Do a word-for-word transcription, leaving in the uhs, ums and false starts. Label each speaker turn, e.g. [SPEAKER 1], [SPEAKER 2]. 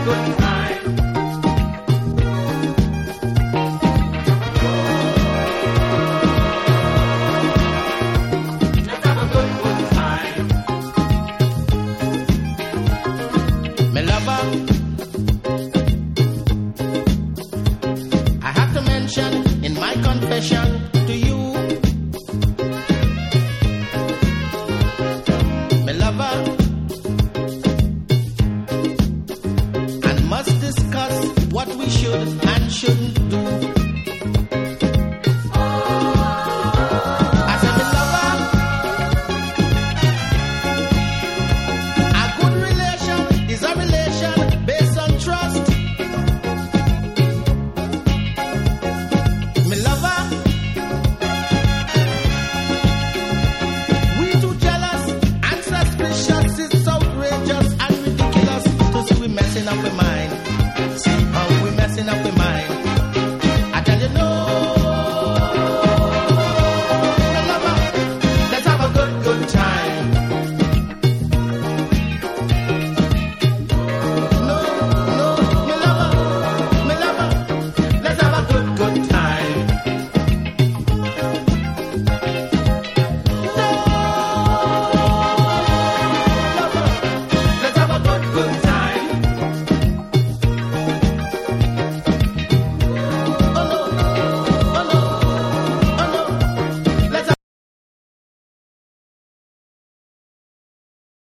[SPEAKER 1] good time. Let's have a good, good time.
[SPEAKER 2] My lover, I have to mention in my confession to you, my lover, and must discuss what we should and shouldn't do.